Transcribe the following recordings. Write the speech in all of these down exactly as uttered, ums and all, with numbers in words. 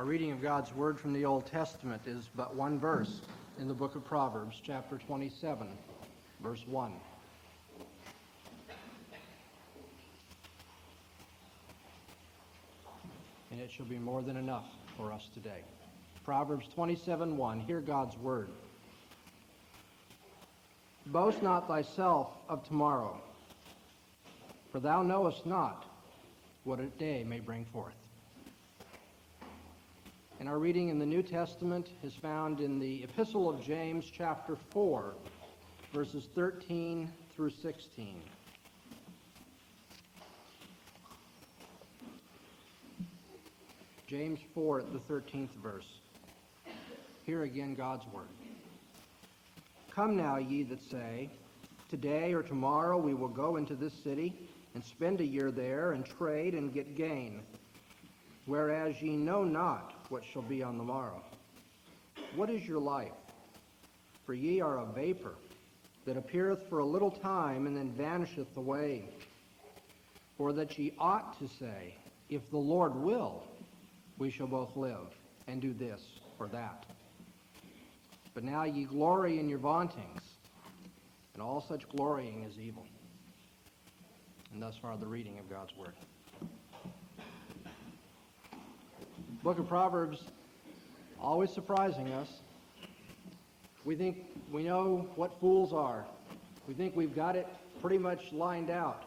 Our reading of God's Word from the Old Testament is but one verse in the book of Proverbs, chapter twenty-seven, verse one. And it shall be more than enough for us today. Proverbs twenty-seven, one. Hear God's Word. Boast not thyself of tomorrow, for thou knowest not what a day may bring forth. And our reading in the New Testament is found in the Epistle of James, chapter four, verses thirteen through sixteen. James four, at the thirteenth verse. Hear again God's Word. Come now, ye that say, today or tomorrow we will go into this city, and spend a year there, and trade, and get gain. Whereas ye know not what shall be on the morrow. What is your life? For ye are a vapor, that appeareth for a little time, and then vanisheth away. For that ye ought to say, if the Lord will, we shall both live, and do this or that. But now ye glory in your vauntings, and all such glorying is evil. And thus far the reading of God's Word. Book of Proverbs, always surprising us. We think we know what fools are. We think we've got it pretty much lined out.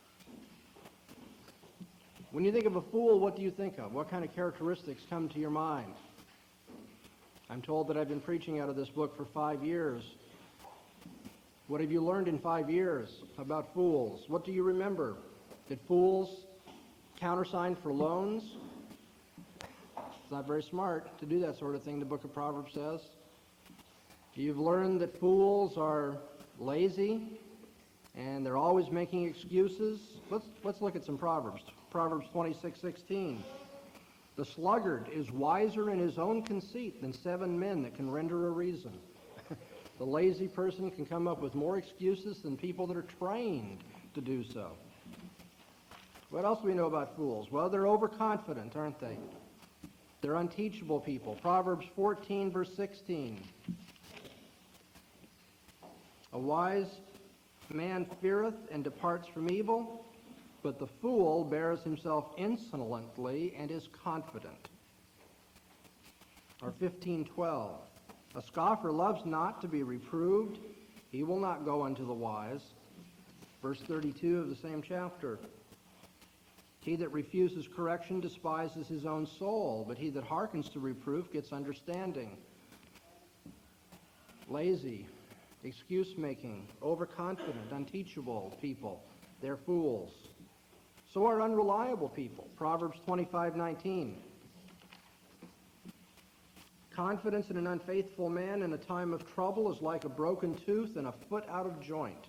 When you think of a fool, what do you think of? What kind of characteristics come to your mind? I'm told that I've been preaching out of this book for five years. What have you learned in five years about fools? What do you remember? That fools countersign for loans? It's not very smart to do that sort of thing, the book of Proverbs says. You've learned that fools are lazy and they're always making excuses. Let's, let's look at some Proverbs. Proverbs twenty-six sixteen. The sluggard is wiser in his own conceit than seven men that can render a reason. The lazy person can come up with more excuses than people that are trained to do so. What else do we know about fools? Well, they're overconfident, aren't they? They're unteachable people. Proverbs fourteen, verse sixteen. A wise man feareth and departs from evil, but the fool bears himself insolently and is confident. Or fifteen twelve. A scoffer loves not to be reproved. He will not go unto the wise. Verse thirty-two of the same chapter. He that refuses correction despises his own soul, but he that hearkens to reproof gets understanding. Lazy, excuse-making, overconfident, unteachable people, they're fools. So are unreliable people. Proverbs twenty-five nineteen. Confidence in an unfaithful man in a time of trouble is like a broken tooth and a foot out of joint.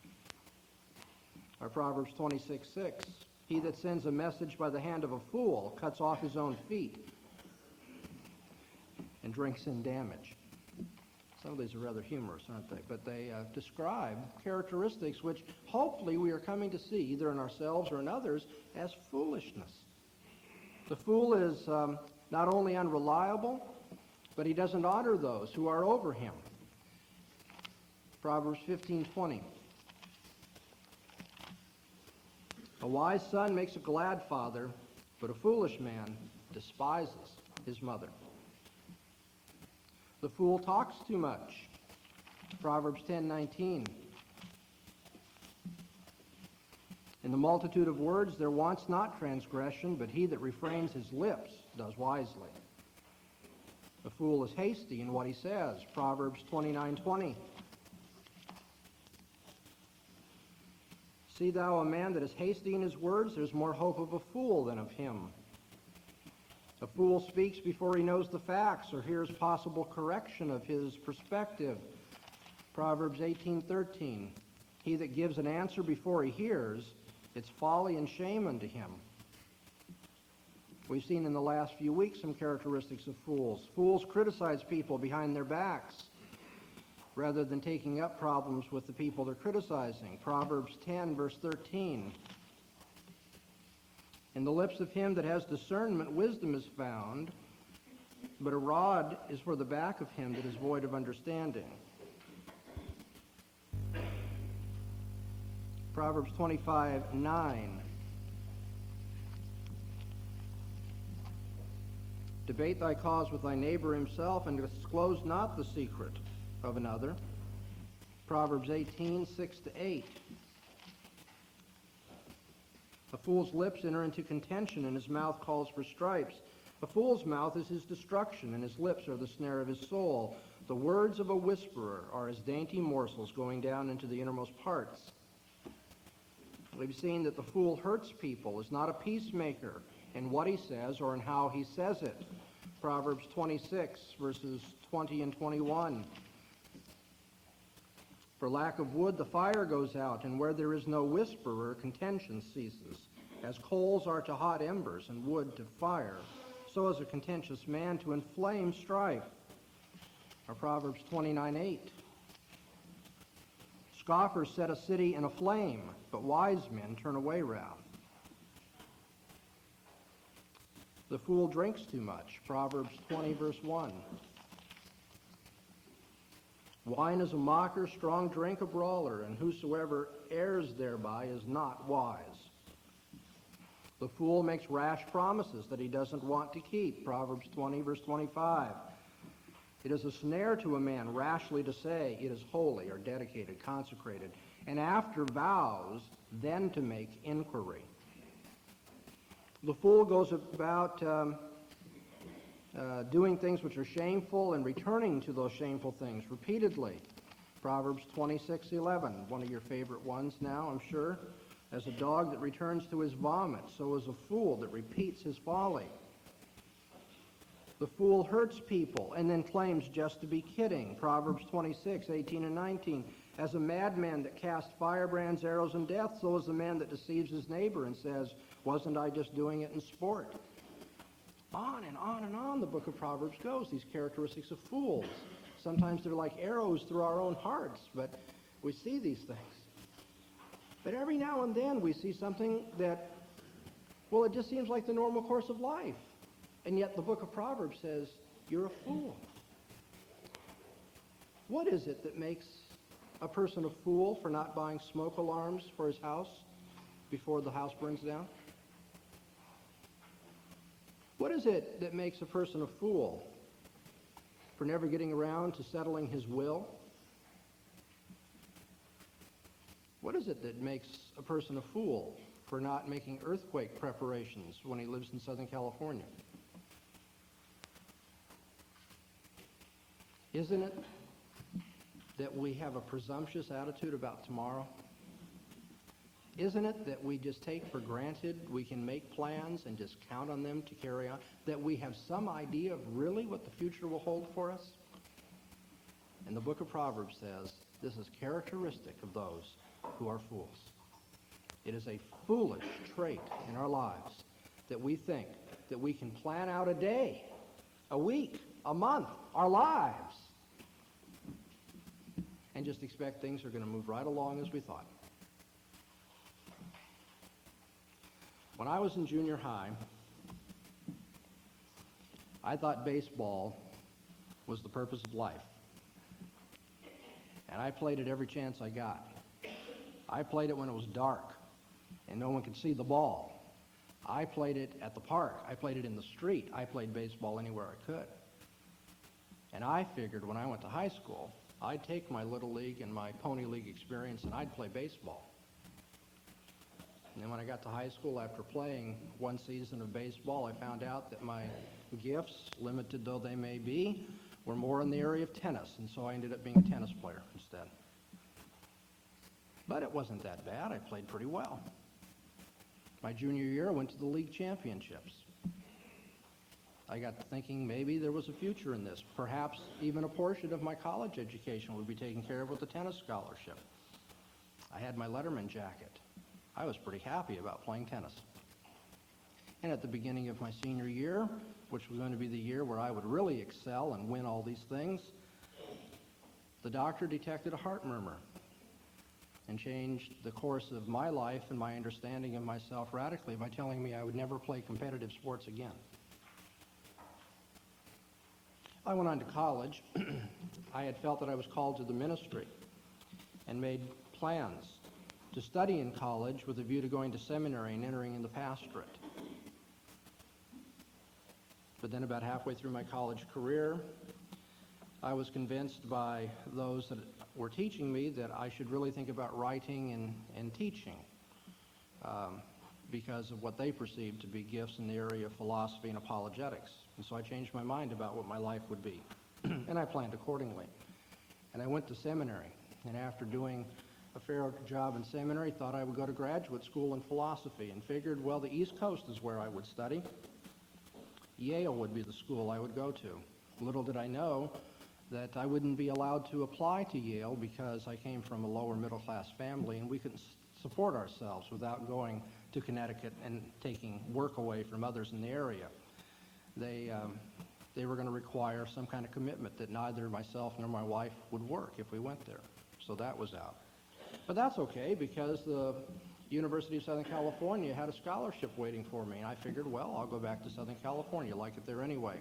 Or Proverbs twenty-six six. He that sends a message by the hand of a fool cuts off his own feet and drinks in damage. Some of these are rather humorous, aren't they? But they uh, describe characteristics which hopefully we are coming to see, either in ourselves or in others, as foolishness. The fool is um, not only unreliable, but he doesn't honor those who are over him. Proverbs fifteen twenty. A wise son makes a glad father, but a foolish man despises his mother. The fool talks too much. Proverbs ten nineteen. In the multitude of words there wants not transgression, but he that refrains his lips does wisely. The fool is hasty in what he says. Proverbs twenty-nine twenty. See thou a man that is hasty in his words, there's more hope of a fool than of him. A fool speaks before he knows the facts or hears possible correction of his perspective. Proverbs eighteen thirteen. He that gives an answer before he hears, it's folly and shame unto him. We've seen in the last few weeks some characteristics of fools. Fools criticize people behind their backs rather than taking up problems with the people they're criticizing. Proverbs ten, verse thirteen. In the lips of him that has discernment, wisdom is found, but a rod is for the back of him that is void of understanding. Proverbs twenty-five nine. Debate thy cause with thy neighbor himself, and disclose not the secret of another. Proverbs eighteen six to eight. A fool's lips enter into contention, and his mouth calls for stripes. A fool's mouth is his destruction, and his lips are the snare of his soul. The words of a whisperer are as dainty morsels going down into the innermost parts. We've seen that the fool hurts people, is not a peacemaker in what he says or in how he says it. Proverbs twenty-six, verses twenty and twenty-one. For lack of wood the fire goes out, and where there is no whisperer, contention ceases. As coals are to hot embers, and wood to fire, so is a contentious man to inflame strife. Or Proverbs twenty-nine eight. Scoffers set a city in a flame, but wise men turn away wrath. The fool drinks too much. Proverbs twenty, verse one. Wine is a mocker, strong drink a brawler, and whosoever errs thereby is not wise. The fool makes rash promises that he doesn't want to keep. Proverbs twenty, verse twenty-five. It is a snare to a man rashly to say, it is holy or dedicated, consecrated, and after vows, then to make inquiry. The fool goes about um, uh, doing things which are shameful and returning to those shameful things repeatedly. Proverbs twenty-six eleven, one of your favorite ones now, I'm sure. As a dog that returns to his vomit, so is a fool that repeats his folly. The fool hurts people and then claims just to be kidding. Proverbs twenty-six eighteen and nineteen. As a madman that casts firebrands, arrows, and death, so is the man that deceives his neighbor and says, wasn't I just doing it in sport? On and on and on the book of Proverbs goes, these characteristics of fools. Sometimes they're like arrows through our own hearts, but we see these things. But every now and then we see something that, well, it just seems like the normal course of life. And yet the book of Proverbs says, you're a fool. What is it that makes a person a fool for not buying smoke alarms for his house before the house burns down? What is it that makes a person a fool for never getting around to settling his will? What is it that makes a person a fool for not making earthquake preparations when he lives in Southern California? Isn't it that we have a presumptuous attitude about tomorrow? Isn't it that we just take for granted we can make plans and just count on them to carry on? That we have some idea of really what the future will hold for us? And the book of Proverbs says this is characteristic of those who are fools. It is a foolish trait in our lives that we think that we can plan out a day, a week, a month, our lives, and just expect things are going to move right along as we thought. When I was in junior high, I thought baseball was the purpose of life. And I played it every chance I got. I played it when it was dark and no one could see the ball. I played it at the park. I played it in the street. I played baseball anywhere I could. And I figured when I went to high school, I'd take my Little League and my Pony League experience and I'd play baseball. And then when I got to high school, after playing one season of baseball, I found out that my gifts, limited though they may be, were more in the area of tennis, and so I ended up being a tennis player instead. But it wasn't that bad. I played pretty well. My junior year, I went to the league championships. I got to thinking maybe there was a future in this. Perhaps even a portion of my college education would be taken care of with a tennis scholarship. I had my Letterman jacket. I was pretty happy about playing tennis. And at the beginning of my senior year, which was going to be the year where I would really excel and win all these things, the doctor detected a heart murmur and changed the course of my life and my understanding of myself radically by telling me I would never play competitive sports again. I went on to college. I had felt that I was called to the ministry and made plans to study in college with a view to going to seminary and entering in the pastorate. But then about halfway through my college career, I was convinced by those that were teaching me that I should really think about writing and, and teaching um, because of what they perceived to be gifts in the area of philosophy and apologetics. And so I changed my mind about what my life would be, and I planned accordingly. And I went to seminary, and after doing a fair job in seminary, thought I would go to graduate school in philosophy, and figured, well, the East Coast is where I would study. Yale would be the school I would go to. Little did I know that I wouldn't be allowed to apply to Yale because I came from a lower middle class family and we couldn't s- support ourselves without going to Connecticut and taking work away from others in the area. They, um, they were going to require some kind of commitment that neither myself nor my wife would work if we went there. So that was out. But that's okay because the University of Southern California had a scholarship waiting for me, and I figured, well, I'll go back to Southern California, like it there anyway.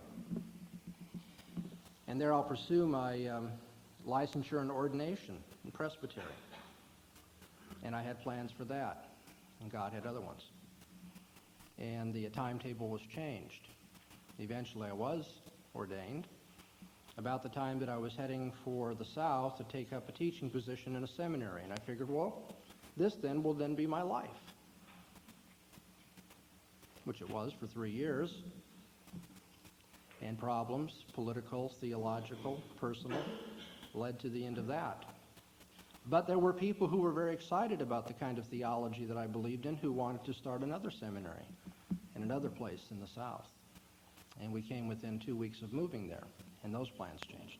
And there I'll pursue my um, licensure and ordination in presbytery. And I had plans for that, and God had other ones. And the timetable was changed. Eventually I was ordained about the time that I was heading for the South to take up a teaching position in a seminary. And I figured, well, this then will then be my life, which it was for three years. And problems, political, theological, personal, led to the end of that. But there were people who were very excited about the kind of theology that I believed in who wanted to start another seminary in another place in the South. And we came within two weeks of moving there, and those plans changed.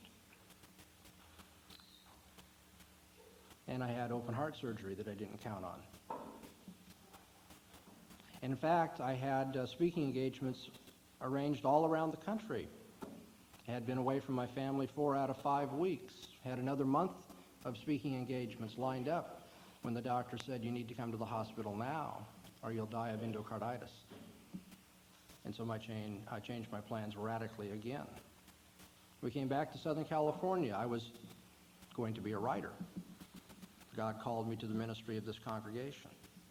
And I had open heart surgery that I didn't count on. In fact, I had uh, speaking engagements arranged all around the country. I had been away from my family four out of five weeks. Had another month of speaking engagements lined up when the doctor said, you need to come to the hospital now or you'll die of endocarditis. And so my chain, I changed my plans radically again. We came back to Southern California. I was going to be a writer. God called me to the ministry of this congregation.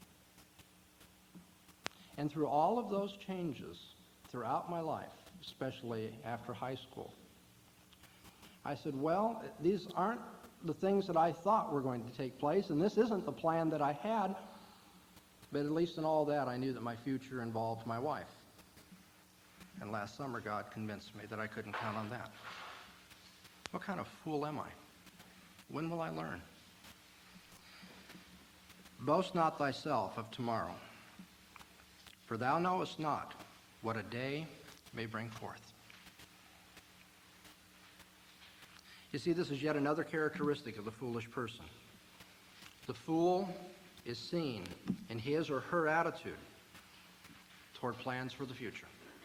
And through all of those changes throughout my life, especially after high school, I said, well, these aren't the things that I thought were going to take place, and this isn't the plan that I had, but at least in all that, I knew that my future involved my wife. And last summer, God convinced me that I couldn't count on that. What kind of fool am I? When will I learn? Boast not thyself of tomorrow, for thou knowest not what a day may bring forth. You see, this is yet another characteristic of the foolish person. The fool is seen in his or her attitude toward plans for the future.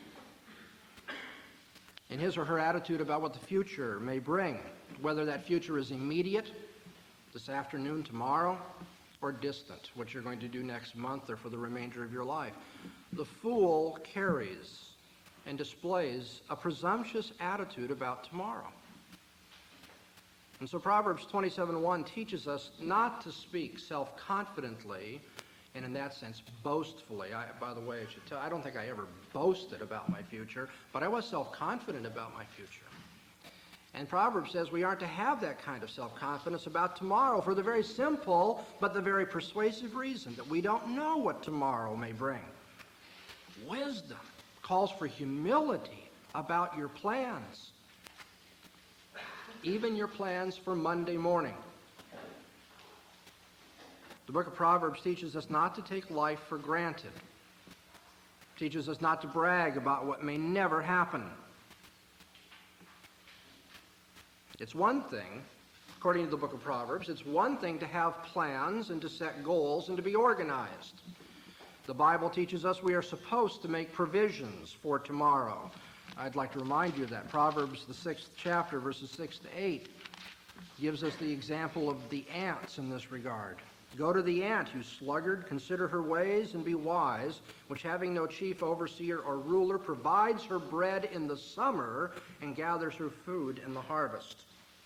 In his or her attitude about what the future may bring, whether that future is immediate, this afternoon, tomorrow, or distant, what you're going to do next month or for the remainder of your life. The fool carries and displays a presumptuous attitude about tomorrow. And so Proverbs twenty-seven one teaches us not to speak self-confidently and in that sense boastfully. I, by the way, I should tell, I don't think I ever boasted about my future, but I was self-confident about my future. And Proverbs says we aren't to have that kind of self-confidence about tomorrow for the very simple but the very persuasive reason that we don't know what tomorrow may bring. Wisdom calls for humility about your plans, even your plans for Monday morning. The book of Proverbs teaches us not to take life for granted. It teaches us not to brag about what may never happen. It's one thing, according to the book of Proverbs, it's one thing to have plans and to set goals and to be organized. The Bible teaches us we are supposed to make provisions for tomorrow. I'd like to remind you of that. Proverbs, the sixth chapter, verses six to eight, gives us the example of the ants in this regard. Go to the ant, you sluggard, consider her ways and be wise, which having no chief overseer or ruler provides her bread in the summer and gathers her food in the harvest.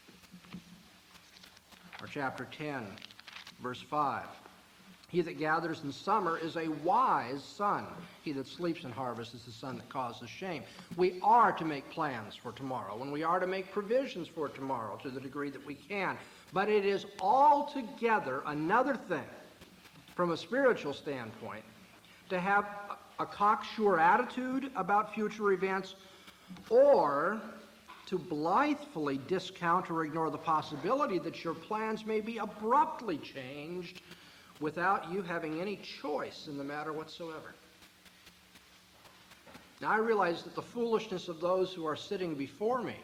Or chapter ten, verse five. He that gathers in summer is a wise son. He that sleeps in harvest is the son that causes shame. We are to make plans for tomorrow, and we are to make provisions for tomorrow to the degree that we can. But it is altogether another thing, from a spiritual standpoint, to have a cocksure attitude about future events, or to blithely discount or ignore the possibility that your plans may be abruptly changed without you having any choice in the matter whatsoever. Now, I realize that the foolishness of those who are sitting before me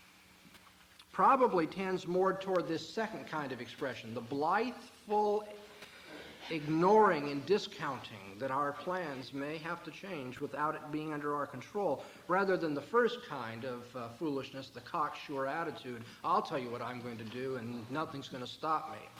probably tends more toward this second kind of expression, the blitheful ignoring and discounting that our plans may have to change without it being under our control, rather than the first kind of uh, foolishness, the cocksure attitude. I'll tell you what I'm going to do and nothing's going to stop me.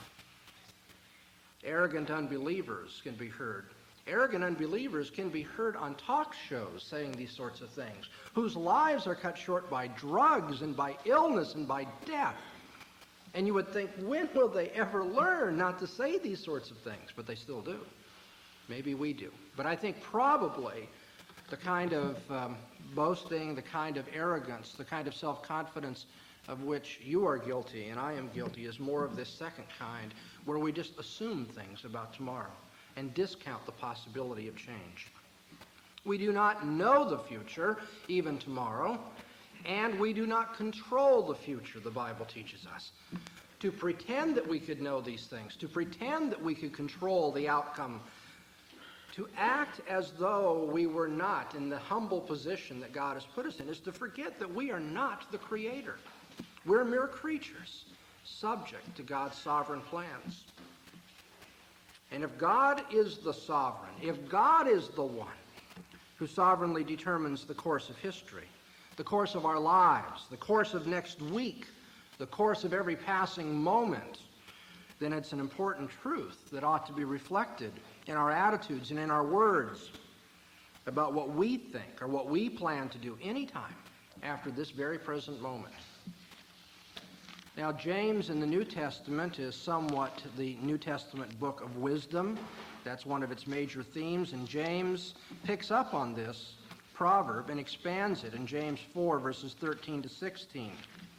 Arrogant unbelievers can be heard. Arrogant unbelievers can be heard on talk shows saying these sorts of things, whose lives are cut short by drugs and by illness and by death. And you would think, when will they ever learn not to say these sorts of things? But they still do. Maybe we do. But I think probably the kind of um, boasting, the kind of arrogance, the kind of self-confidence of which you are guilty and I am guilty is more of this second kind, where we just assume things about tomorrow and discount the possibility of change. We do not know the future, even tomorrow, and we do not control the future, the Bible teaches us. To pretend that we could know these things, to pretend that we could control the outcome, to act as though we were not in the humble position that God has put us in, is to forget that we are not the Creator. We're mere creatures, subject to God's sovereign plans. And if God is the sovereign, if God is the one who sovereignly determines the course of history, the course of our lives, the course of next week, the course of every passing moment, then it's an important truth that ought to be reflected in our attitudes and in our words about what we think or what we plan to do anytime after this very present moment. Now, James in the New Testament is somewhat the New Testament book of wisdom. That's one of its major themes, and James picks up on this proverb and expands it in James four, verses thirteen to sixteen.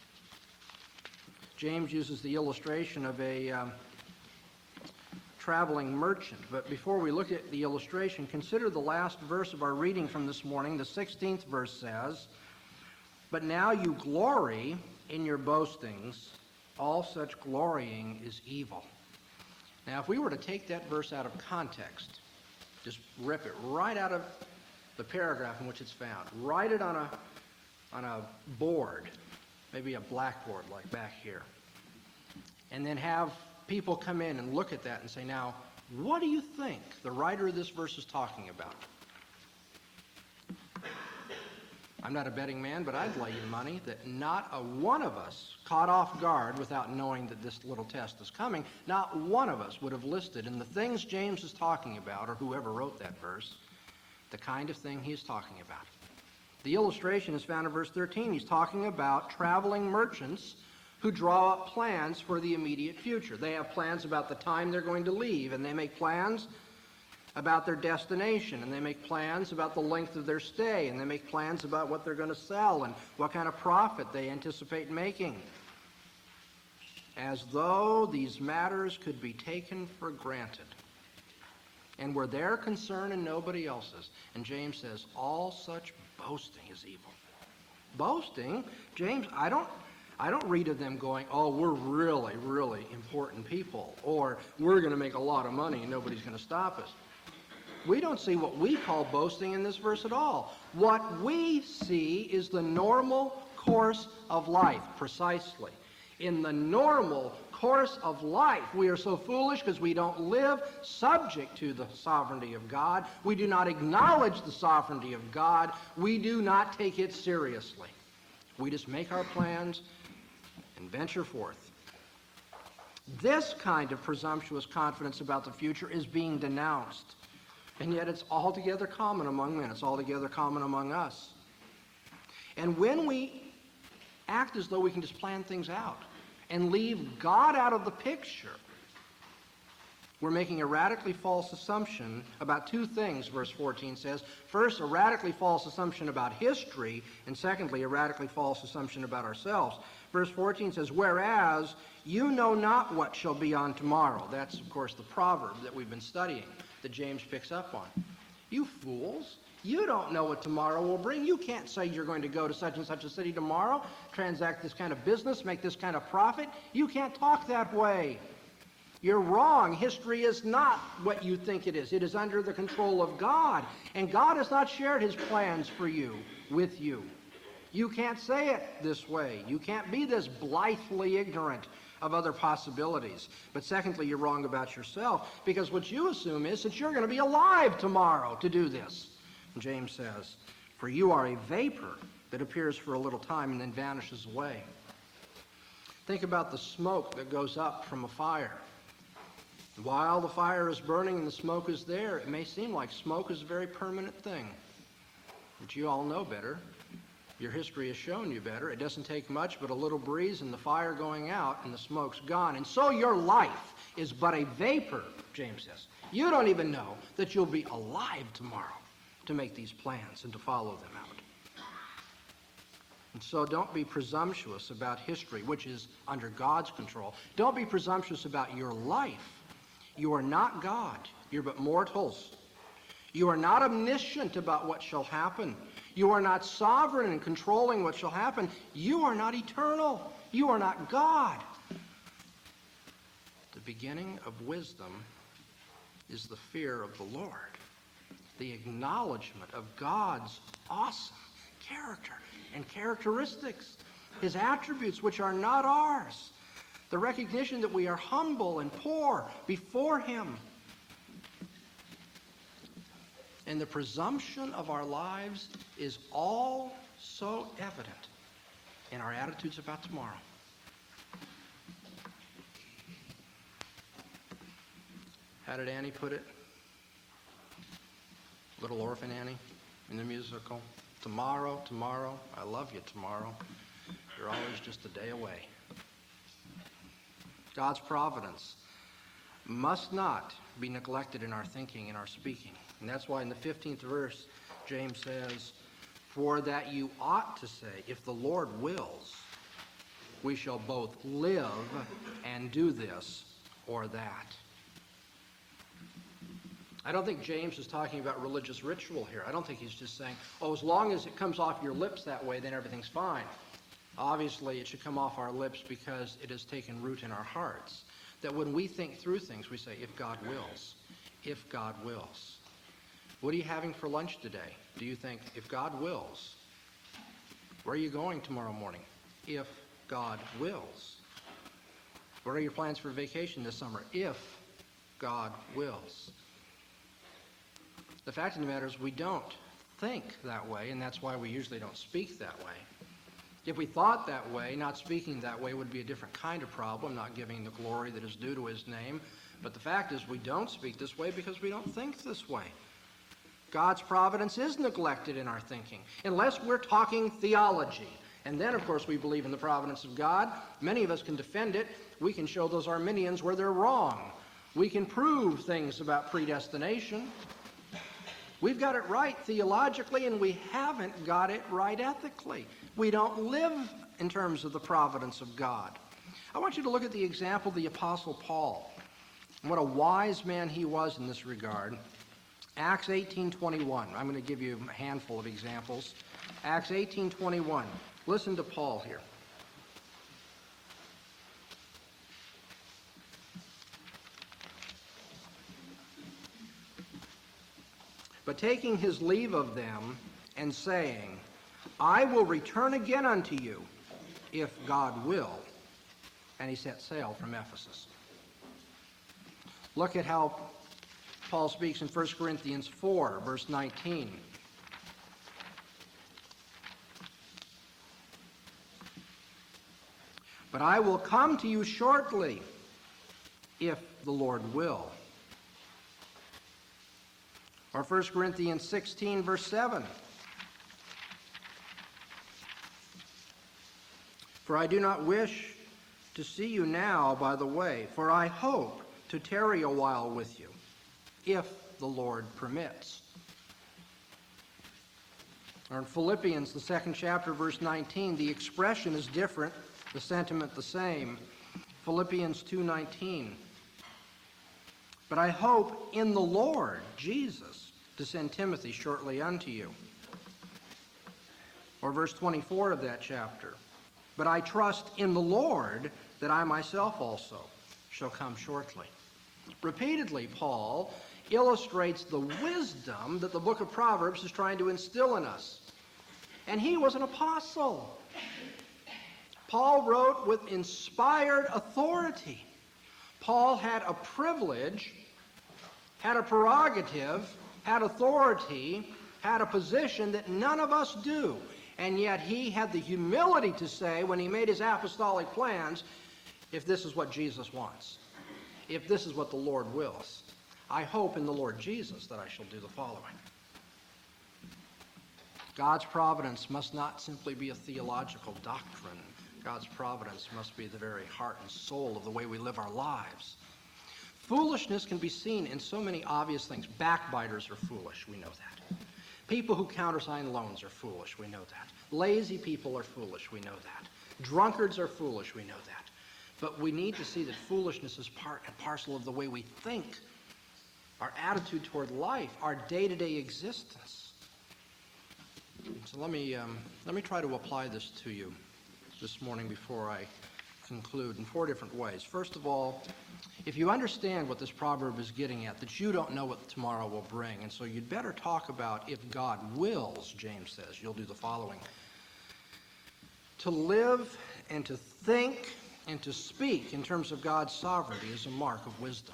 James uses the illustration of a um, traveling merchant. But before we look at the illustration, consider the last verse of our reading from this morning. The sixteenth verse says, "But now you glory in your boastings, all such glorying is evil." Now, if we were to take that verse out of context, just rip it right out of the paragraph in which it's found, write it on a, on a board, maybe a blackboard like back here, and then have people come in and look at that and say, now, what do you think the writer of this verse is talking about? I'm not a betting man, but I'd lay you money that not a one of us, caught off guard without knowing that this little test is coming, not one of us would have listed in the things James is talking about, or whoever wrote that verse, the kind of thing he's talking about. The illustration is found in verse thirteen. He's talking about traveling merchants who draw up plans for the immediate future. They have plans about the time they're going to leave, and they make plans about their destination, and they make plans about the length of their stay, and they make plans about what they're going to sell and what kind of profit they anticipate making, as though these matters could be taken for granted and were their concern and nobody else's. And James says, all such boasting is evil. Boasting, James, I don't I don't read of them going, oh, we're really, really important people, or we're going to make a lot of money and nobody's going to stop us. We don't see what we call boasting in this verse at all. What we see is the normal course of life, precisely. In the normal course of life, we are so foolish because we don't live subject to the sovereignty of God. We do not acknowledge the sovereignty of God. We do not take it seriously. We just make our plans and venture forth. This kind of presumptuous confidence about the future is being denounced. And yet it's altogether common among men. It's altogether common among us. And when we act as though we can just plan things out and leave God out of the picture, we're making a radically false assumption about two things, verse fourteen says. First, a radically false assumption about history, and secondly, a radically false assumption about ourselves. Verse fourteen says, whereas you know not what shall be on tomorrow. That's, of course, the proverb that we've been studying, that James picks up on. You fools, you don't know what tomorrow will bring. You can't say you're going to go to such and such a city tomorrow, transact this kind of business, make this kind of profit. You can't talk that way. You're wrong. History is not what you think it is. It is under the control of God. And God has not shared his plans for you, with you. You can't say it this way. You can't be this blithely ignorant of other possibilities. But secondly, you're wrong about yourself, because what you assume is that you're going to be alive tomorrow to do this. And James says, for you are a vapor that appears for a little time and then vanishes away. Think about the smoke that goes up from a fire. While the fire is burning and the smoke is there, it may seem like smoke is a very permanent thing. But you all know better. Your history has shown you better. It doesn't take much but a little breeze and the fire going out and the smoke's gone. And so your life is but a vapor, James says. You don't even know that you'll be alive tomorrow to make these plans and to follow them out. And so don't be presumptuous about history, which is under God's control. Don't be presumptuous about your life. You are not God. You're but mortals. You are not omniscient about what shall happen. You are not sovereign in controlling what shall happen. You are not eternal. You are not God. The beginning of wisdom is the fear of the Lord, the acknowledgement of God's awesome character and characteristics, his attributes which are not ours, the recognition that we are humble and poor before him, and the presumption of our lives is all so evident in our attitudes about tomorrow. How did Annie put it? Little Orphan Annie in the musical. Tomorrow, tomorrow, I love you tomorrow. You're always just a day away. God's providence must not be neglected in our thinking and our speaking. And that's why in the fifteenth verse, James says, for that you ought to say, if the Lord wills, we shall both live and do this or that. I don't think James is talking about religious ritual here. I don't think he's just saying, oh, as long as it comes off your lips that way, then everything's fine. Obviously, it should come off our lips because it has taken root in our hearts. That when we think through things, we say, if God wills, if God wills. What are you having for lunch today? Do you think, if God wills? Where are you going tomorrow morning? If God wills. What are your plans for vacation this summer? If God wills. The fact of the matter is we don't think that way, and that's why we usually don't speak that way. If we thought that way, not speaking that way would be a different kind of problem, not giving the glory that is due to his name. But the fact is we don't speak this way because we don't think this way. God's providence is neglected in our thinking, unless we're talking theology. And then, of course, we believe in the providence of God. Many of us can defend it. We can show those Arminians where they're wrong. We can prove things about predestination. We've got it right theologically, and we haven't got it right ethically. We don't live in terms of the providence of God. I want you to look at the example of the Apostle Paul. What a wise man he was in this regard. Acts eighteen twenty-one. I'm going to give you a handful of examples. Acts eighteen twenty-one. Listen to Paul here. But taking his leave of them and saying, I will return again unto you, if God will. And he set sail from Ephesus. Look at how Paul speaks in First Corinthians four, verse nineteen. But I will come to you shortly, if the Lord will. Or First Corinthians sixteen, verse seven. For I do not wish to see you now by the way, for I hope to tarry a while with you, if the Lord permits. Or in Philippians, the second chapter, verse nineteen, the expression is different, the sentiment the same. Philippians two nineteen. But I hope in the Lord Jesus to send Timothy shortly unto you. Or verse twenty-four of that chapter. But I trust in the Lord that I myself also shall come shortly. Repeatedly, Paul illustrates the wisdom that the book of Proverbs is trying to instill in us. And he was an apostle. Paul wrote with inspired authority. Paul had a privilege, had a prerogative, had authority, had a position that none of us do. And yet he had the humility to say, when he made his apostolic plans, if this is what Jesus wants, if this is what the Lord wills, I hope in the Lord Jesus that I shall do the following. God's providence must not simply be a theological doctrine. God's providence must be the very heart and soul of the way we live our lives. Foolishness can be seen in so many obvious things. Backbiters are foolish, we know that. People who countersign loans are foolish, we know that. Lazy people are foolish, we know that. Drunkards are foolish, we know that. But we need to see that foolishness is part and parcel of the way we think, our attitude toward life, our day-to-day existence. So let me, um, let me try to apply this to you this morning before I conclude in four different ways. First of all, if you understand what this proverb is getting at, that you don't know what tomorrow will bring, and so you'd better talk about if God wills, James says, you'll do the following. To live and to think and to speak in terms of God's sovereignty is a mark of wisdom.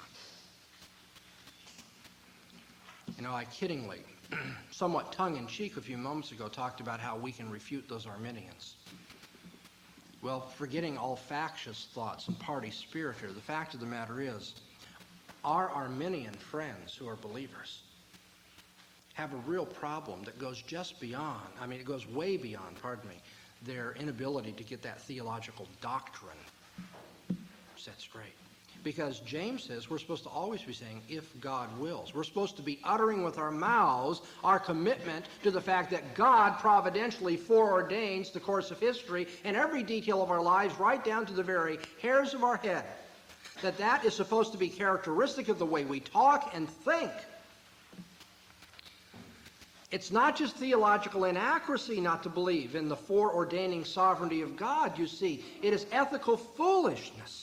You know, I kiddingly, somewhat tongue-in-cheek a few moments ago, talked about how we can refute those Arminians. Well, forgetting all factious thoughts and party spirit here, the fact of the matter is, our Arminian friends who are believers have a real problem that goes just beyond, I mean, it goes way beyond, pardon me, their inability to get that theological doctrine set straight. Because James says we're supposed to always be saying, if God wills. We're supposed to be uttering with our mouths our commitment to the fact that God providentially foreordains the course of history and every detail of our lives, right down to the very hairs of our head. That that is supposed to be characteristic of the way we talk and think. It's not just theological inaccuracy not to believe in the foreordaining sovereignty of God, you see. It is ethical foolishness.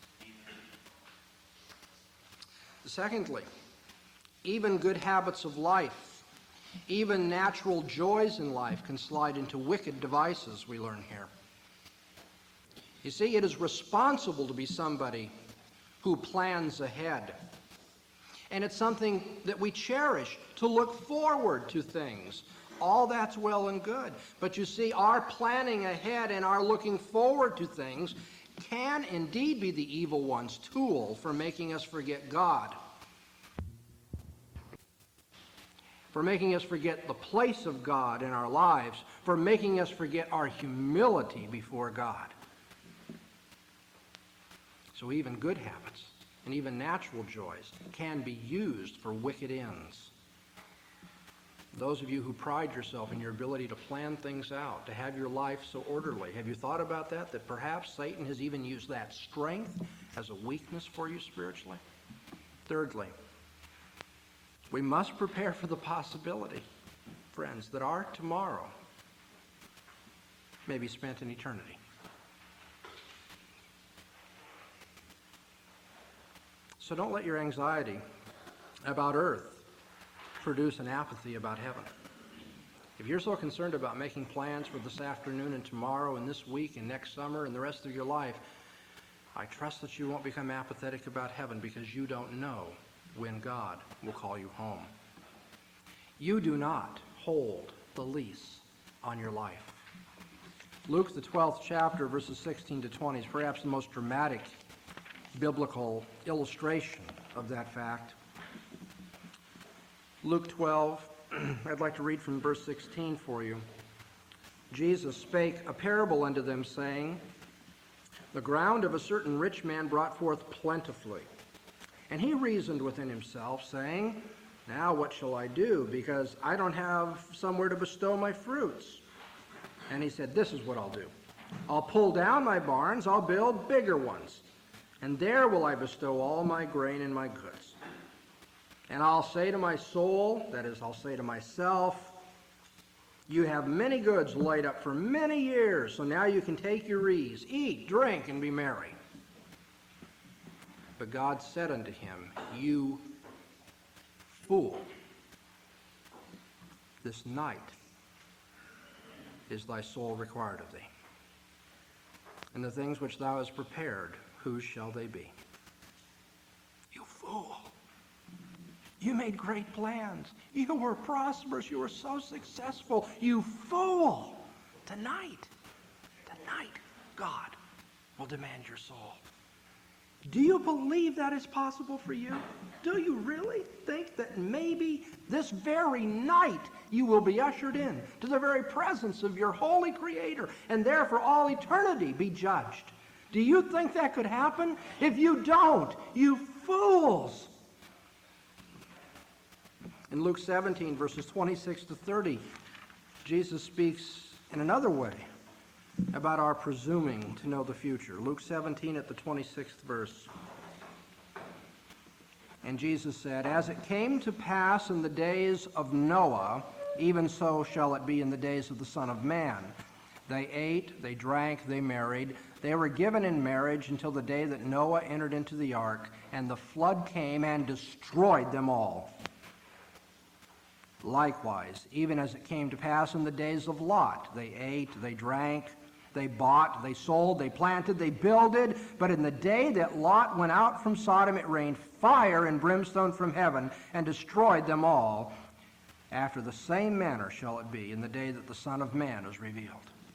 Secondly, even good habits of life, even natural joys in life can slide into wicked devices, we learn here. You see, it is responsible to be somebody who plans ahead. And it's something that we cherish, to look forward to things. All that's well and good. But you see, our planning ahead and our looking forward to things can indeed be the evil one's tool for making us forget God, for making us forget the place of God in our lives, for making us forget our humility before God. So even good habits and even natural joys can be used for wicked ends. Those of you who pride yourself in your ability to plan things out, to have your life so orderly, have you thought about that? That perhaps Satan has even used that strength as a weakness for you spiritually? Thirdly, we must prepare for the possibility, friends, that our tomorrow may be spent in eternity. So don't let your anxiety about earth produce an apathy about heaven. If you're so concerned about making plans for this afternoon and tomorrow and this week and next summer and the rest of your life, I trust that you won't become apathetic about heaven, because you don't know when God will call you home. You do not hold the lease on your life. Luke, the twelfth chapter, verses sixteen to twenty, is perhaps the most dramatic biblical illustration of that fact. Luke twelve, I'd like to read from verse sixteen for you. Jesus spake a parable unto them, saying, The ground of a certain rich man brought forth plentifully. And he reasoned within himself, saying, Now what shall I do, because I don't have somewhere to bestow my fruits? And he said, This is what I'll do. I'll pull down my barns, I'll build bigger ones, and there will I bestow all my grain and my goods. And I'll say to my soul, that is, I'll say to myself, You have many goods laid up for many years, so now you can take your ease, eat, drink, and be merry. But God said unto him, You fool, this night is thy soul required of thee. And the things which thou hast prepared, whose shall they be? You fool. You made great plans. You were prosperous. You were so successful. You fool. Tonight, tonight, God will demand your soul. Do you believe that is possible for you? Do you really think that maybe this very night you will be ushered in to the very presence of your holy Creator and there for all eternity be judged? Do you think that could happen? If you don't, you fools. In Luke seventeen, verses twenty-six to thirty, Jesus speaks in another way about our presuming to know the future. Luke seventeen at the twenty-sixth verse. And Jesus said, As it came to pass in the days of Noah, even so shall it be in the days of the Son of Man. They ate, they drank, they married. They were given in marriage until the day that Noah entered into the ark, and the flood came and destroyed them all. Likewise, even as it came to pass in the days of Lot, they ate, they drank, they bought, they sold, they planted, they builded. But in the day that Lot went out from Sodom, it rained fire and brimstone from heaven and destroyed them all. After the same manner shall it be in the day that the Son of Man is revealed.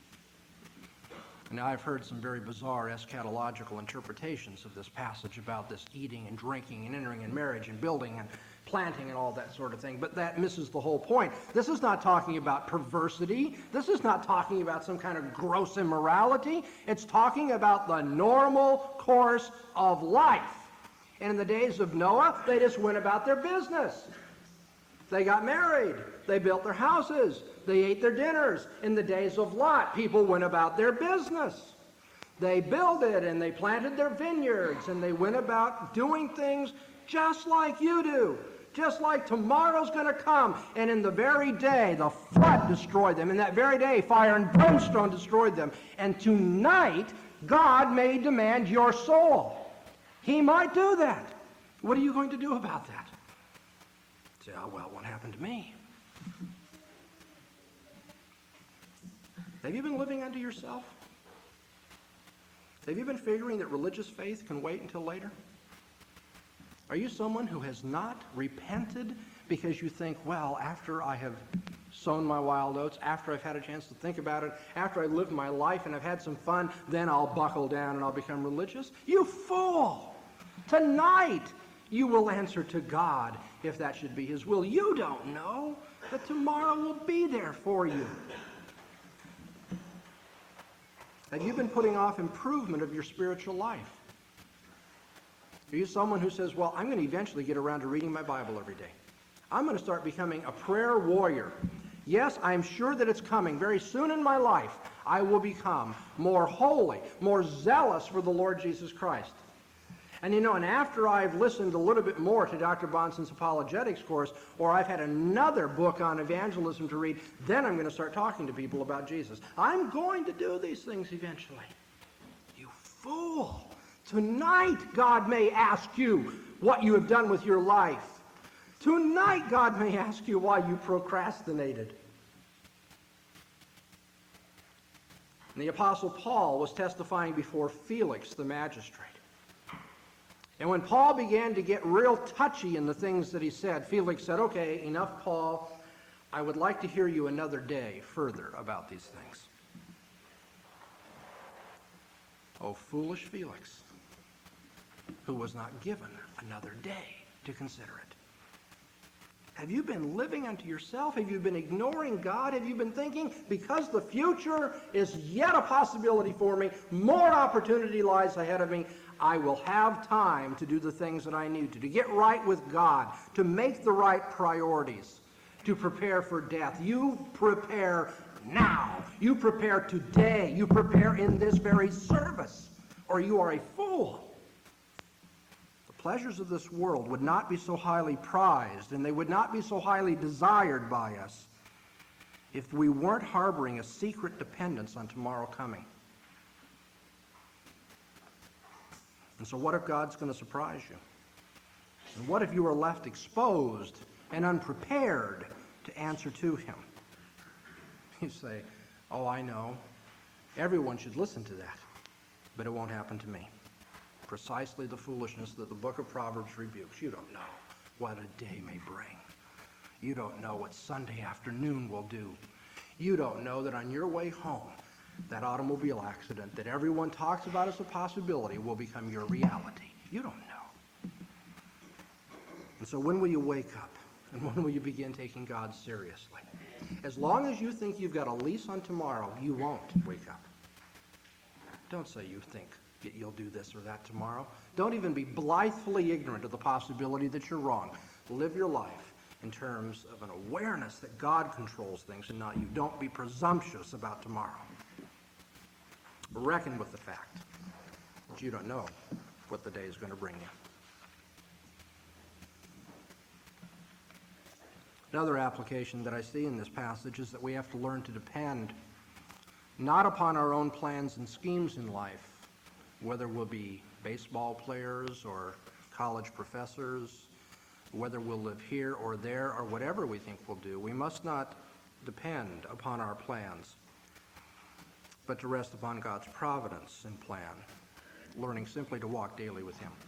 Now, I've heard some very bizarre eschatological interpretations of this passage about this eating and drinking and entering in marriage and building and planting and all that sort of thing, but that misses the whole point. This is not talking about perversity. This is not talking about some kind of gross immorality. It's talking about the normal course of life. And in the days of Noah, they just went about their business. They got married. They built their houses. They ate their dinners. In the days of Lot, people went about their business. They builded and they planted their vineyards and they went about doing things just like you do. Just like tomorrow's going to come. And in the very day, the flood destroyed them. In that very day, fire and brimstone destroyed them. And tonight, God may demand your soul. He might do that. What are you going to do about that? Say, oh, well, what happened to me? Have you been living unto yourself? Have you been figuring that religious faith can wait until later? Are you someone who has not repented because you think, well, after I have sown my wild oats, after I've had a chance to think about it, after I live my life and I've had some fun, then I'll buckle down and I'll become religious? You fool! Tonight you will answer to God if that should be His will. You don't know that tomorrow will be there for you. Have you been putting off improvement of your spiritual life? Are you someone who says, well, I'm going to eventually get around to reading my Bible every day. I'm going to start becoming a prayer warrior. Yes, I'm sure that it's coming. Very soon in my life, I will become more holy, more zealous for the Lord Jesus Christ. And you know, and after I've listened a little bit more to Doctor Bonson's apologetics course, or I've had another book on evangelism to read, then I'm going to start talking to people about Jesus. I'm going to do these things eventually. You fool! Tonight, God may ask you what you have done with your life. Tonight, God may ask you why you procrastinated. And the Apostle Paul was testifying before Felix, the magistrate. And when Paul began to get real touchy in the things that he said, Felix said, okay, enough, Paul. I would like to hear you another day further about these things. Oh, foolish Felix. who was not given another day to consider it. Have you been living unto yourself? Have you been ignoring God? Have you been thinking, because the future is yet a possibility for me, more opportunity lies ahead of me, I will have time to do the things that I need to, to get right with God, to make the right priorities, to prepare for death. You prepare now. You prepare today. You prepare in this very service, or you are a fool. The pleasures of this world would not be so highly prized, and they would not be so highly desired by us if we weren't harboring a secret dependence on tomorrow coming. And so what if God's going to surprise you? And what if you are left exposed and unprepared to answer to him? You say, oh, I know. Everyone should listen to that, but it won't happen to me. Precisely the foolishness that the book of Proverbs rebukes. You don't know what a day may bring. You don't know what Sunday afternoon will do. You don't know that on your way home, that automobile accident that everyone talks about as a possibility will become your reality. You don't know. And so when will you wake up? And when will you begin taking God seriously? As long as you think you've got a lease on tomorrow, you won't wake up. Don't say you think you'll do this or that tomorrow. Don't even be blithely ignorant of the possibility that you're wrong. Live your life in terms of an awareness that God controls things and not you. Don't be presumptuous about tomorrow. Reckon with the fact that you don't know what the day is going to bring you. Another application that I see in this passage is that we have to learn to depend not upon our own plans and schemes in life, whether we'll be baseball players or college professors, whether we'll live here or there or whatever we think we'll do. We must not depend upon our plans, but to rest upon God's providence and plan, learning simply to walk daily with him.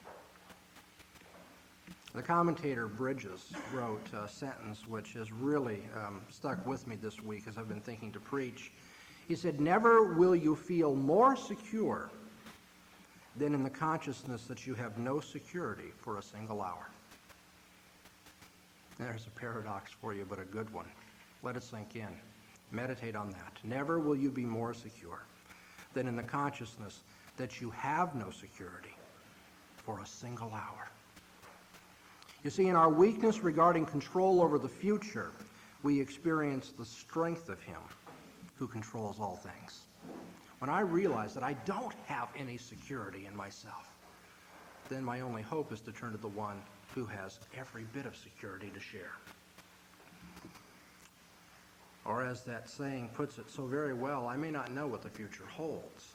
The commentator Bridges wrote a sentence which has really um, stuck with me this week as I've been thinking to preach. He said, "Never will you feel more secure than in the consciousness that you have no security for a single hour." There's a paradox for you, but a good one. Let it sink in. Meditate on that. Never will you be more secure than in the consciousness that you have no security for a single hour. You see, in our weakness regarding control over the future, we experience the strength of him who controls all things. When I realize that I don't have any security in myself, then my only hope is to turn to the one who has every bit of security to share. Or as that saying puts it so very well, I may not know what the future holds.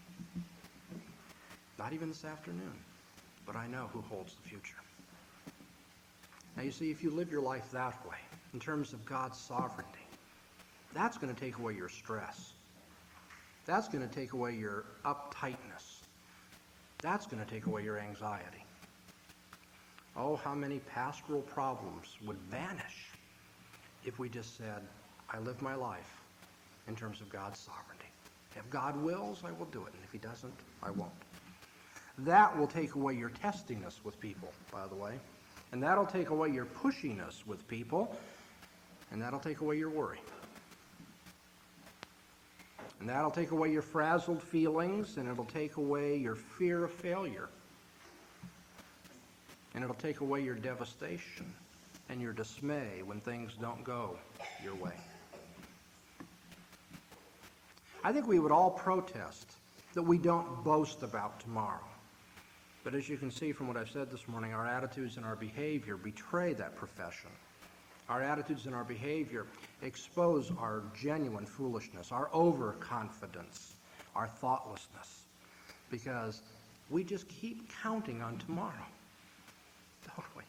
Not even this afternoon, but I know who holds the future. Now you see, if you live your life that way, in terms of God's sovereignty, that's going to take away your stress. That's going to take away your uptightness. That's going to take away your anxiety. Oh, how many pastoral problems would vanish if we just said, I live my life in terms of God's sovereignty. If God wills, I will do it, and if he doesn't, I won't. That will take away your testiness with people, by the way, and that'll take away your pushiness with people, and that'll take away your worry. And that'll take away your frazzled feelings, and it'll take away your fear of failure. And it'll take away your devastation and your dismay when things don't go your way. I think we would all protest that we don't boast about tomorrow. But as you can see from what I've said this morning, our attitudes and our behavior betray that profession. Our attitudes and our behavior expose our genuine foolishness, our overconfidence, our thoughtlessness, because we just keep counting on tomorrow, don't we?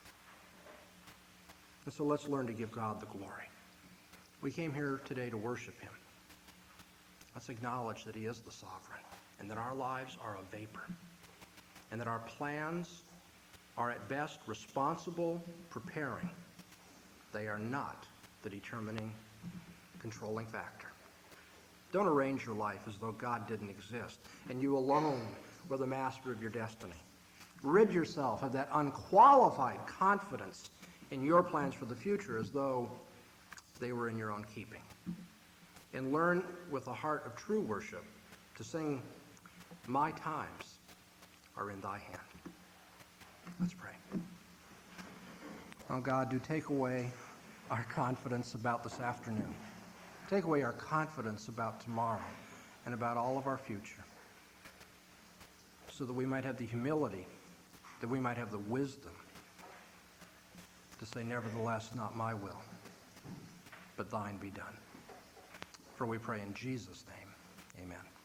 And so let's learn to give God the glory. We came here today to worship him. Let's acknowledge that he is the sovereign, and that our lives are a vapor, and that our plans are at best responsible preparing. They are not the determining, controlling factor. Don't arrange your life as though God didn't exist and you alone were the master of your destiny. Rid yourself of that unqualified confidence in your plans for the future as though they were in your own keeping. And learn with a heart of true worship to sing, "My times are in thy hand." Let's pray. Oh God, do take away our confidence about this afternoon. Take away our confidence about tomorrow and about all of our future, so that we might have the humility, that we might have the wisdom to say, "Nevertheless, not my will, but thine be done." For we pray in Jesus' name, amen.